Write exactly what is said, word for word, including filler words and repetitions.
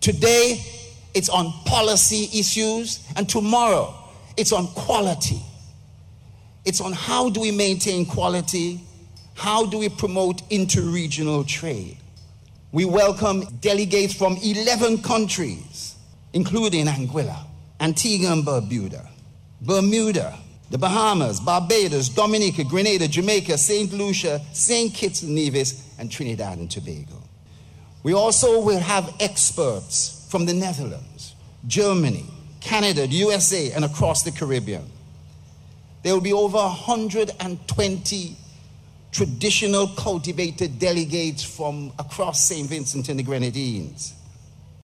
Today, it's on policy issues, and tomorrow, it's on quality. It's on how do we maintain quality, how do we promote inter-regional trade. We welcome delegates from eleven countries, including Anguilla, Antigua and Barbuda, Bermuda, the Bahamas, Barbados, Dominica, Grenada, Jamaica, Saint Lucia, Saint Kitts and Nevis, and Trinidad and Tobago. We also will have experts from the Netherlands, Germany, Canada, the U S A, and across the Caribbean. There will be over one hundred twenty traditional cultivated delegates from across Saint Vincent and the Grenadines.